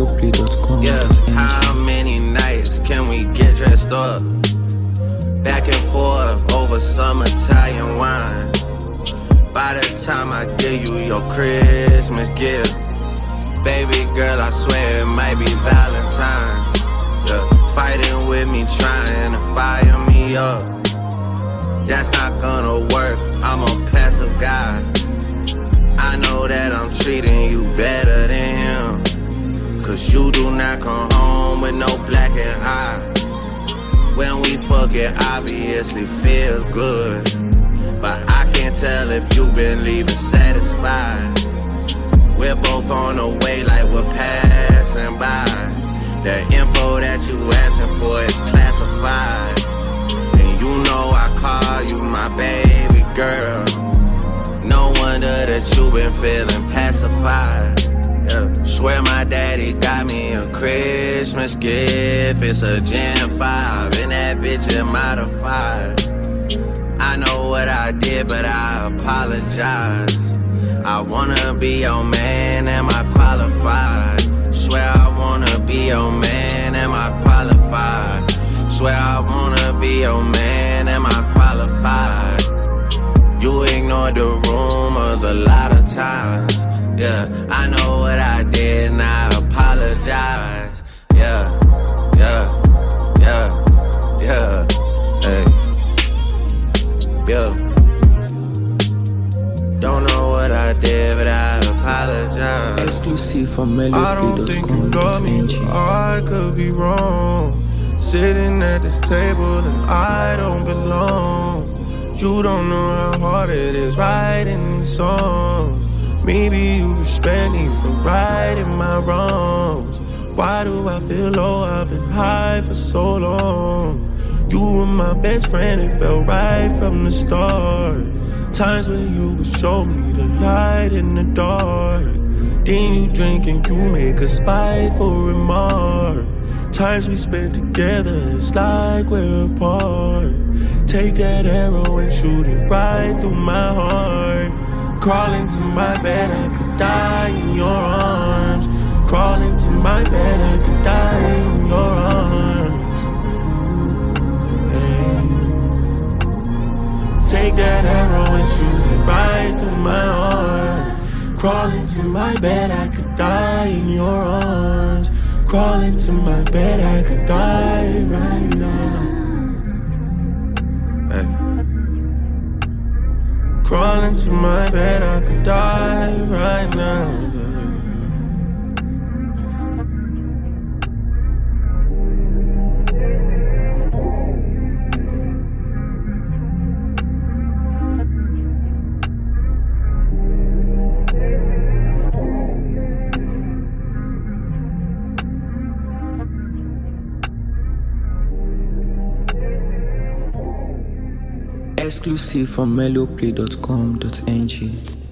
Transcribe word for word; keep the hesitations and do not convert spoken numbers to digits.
meloplay dot com. Yeah, how many nights can we get dressed up? Back and forth over some Italian wine. By the time I give you your Christmas gift, baby girl, I swear it might be Valentine's. Yeah, fighting with me, trying to fire me up. That's not gonna work, I'm a passive guy. I know that I'm treating you better than him, cause you do not come home with no black and high. When we fuck it obviously feels good, but I can't tell if you've been leaving satisfied. We're both on the way like we're passing by. The info that you asking for is classified, and you know I call you my baby girl. No wonder that you been feeling pacified. Yeah. Swear my daddy got me a Christmas gift. It's a Gen five and that bitch is modified. I know what I did, but I apologize. I wanna be your man, am I qualified? Swear I wanna be your man, am I qualified? Swear I wanna be your man, am I qualified? You ignored the rumors a lot of times. Yeah, I know what I did and I apologize. Yeah, yeah, yeah, yeah, hey, yeah. Don't know what I did, but I apologize. Exclusive from meloplay I don't think you love me, I could be wrong. Sitting at this table and I don't belong. You don't know how hard it is writing these songs. Maybe you respect me for righting my wrongs. Why do I feel low? I've been high for so long. You were my best friend, it felt right from the start. Times when you would show me the light in the dark. Then you drink and you make a spiteful remark. Times we spent together, it's like we're apart. Take that arrow and shoot it right through my heart. Crawling to my bed, I could die in your arms. Crawling to my bed, I could die in your arms. Hey. Take that arrow and shoot it right through my heart. Crawling to my bed, I could die in your arms. Crawling to my bed, I could die right now. Hey. Crawling to my bed, I could die right now. Exclusive from meloplay dot com dot n g.